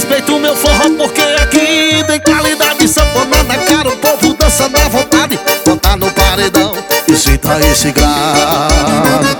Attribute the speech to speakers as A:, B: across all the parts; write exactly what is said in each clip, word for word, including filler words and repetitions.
A: respeita o meu forró, porque aqui tem qualidade. Sanfonona cara, o povo dançando à vontade. Botar no paredão e sinta esse grave.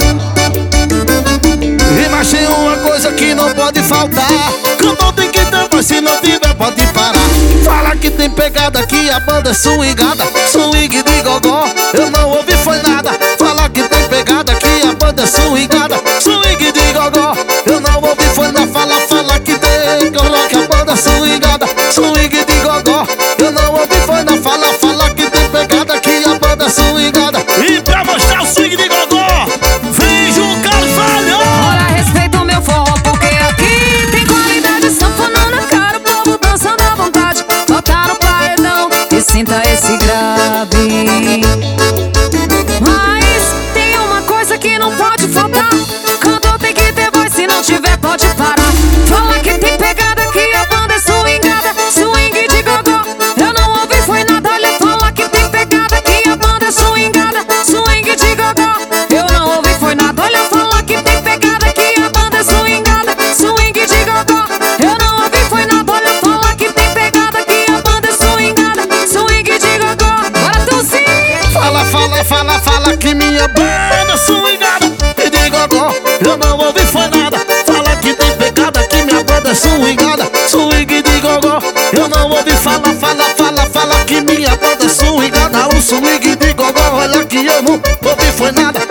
A: E mas tem uma coisa que não pode faltar: cantor tem que ter voz, se não tiver pode parar. Fala que tem pegada, que a banda é swingada. Swing de gogó, eu não ouvi foi nada. Fala que tem pegada, que a banda é swingada. Swing de gogó, eu não ouvi foi nada. Fala, fala que tem gogó, que a banda é swingada. Swing de gogó, eu não ouvi foi nada. Fala, fala que tem pegada, que a banda é swingada. E pra mostrar o swing de gogó, vem Ju Carvalho.
B: Olha, respeita o meu forró, porque aqui tem qualidade. Sanfonão na cara, o povo dançando à vontade. Botar no paredão e sinta esse grave. Mas tem uma coisa que não pode faltar: cantor tem que ter voz, se não tiver pode parar. Fala que tem pegada, que a banda é swingada. Swing de gogó, eu não ouvi foi nada. Olha, fala que tem pegada, que a banda é swingada. Swing de gogó, eu não ouvi foi nada. Olha, fala que tem pegada, que a banda é swingada. Swing de gogó, eu não ouvi foi nada. Olha, fala que tem pegada, que a banda é swingada. Swing de gogó, bora tossir.
A: Fala, fala, fala, fala que minha banda é swingada. E de gogó, eu não ouvi foi nada. Fala que tem pegada, que minha banda é swingada. Swing de gogó, eu não ouvi. Fala, fala, fala, fala que minha banda é swingada. O swing de gogó, olha que eu não ouvi foi nada.